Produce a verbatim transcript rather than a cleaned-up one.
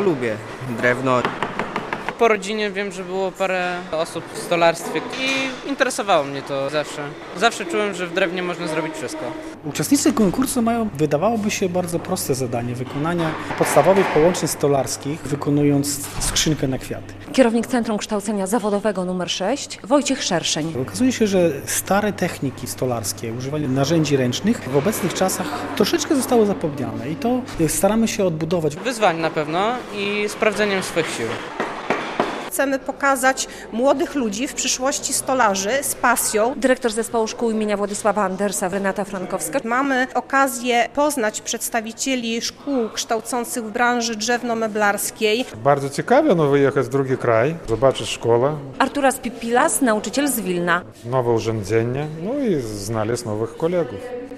lubię drewno. Po rodzinie wiem, że było parę osób w stolarstwie i interesowało mnie to zawsze. Zawsze czułem, że w drewnie można zrobić wszystko. Uczestnicy konkursu mają, wydawałoby się, bardzo proste zadanie wykonania podstawowych połączeń stolarskich, wykonując skrzynkę na kwiaty. Kierownik Centrum Kształcenia Zawodowego numer sześć, Wojciech Szerszeń. Okazuje się, że stare techniki stolarskie, używanie narzędzi ręcznych w obecnych czasach troszeczkę zostało zapomniane i to staramy się odbudować. Wyzwań na pewno i sprawdzeniem swoich sił. Chcemy pokazać młodych ludzi, w przyszłości stolarzy z pasją. Dyrektor Zespołu Szkół imienia Władysława Andersa, Renata Frankowska. Mamy okazję poznać przedstawicieli szkół kształcących w branży drzewno-meblarskiej. Bardzo ciekawie no, wyjechać w drugi kraj, zobaczyć szkołę. Arturas Pipilas, nauczyciel z Wilna. Nowe urządzenia, no i znaleźć nowych kolegów.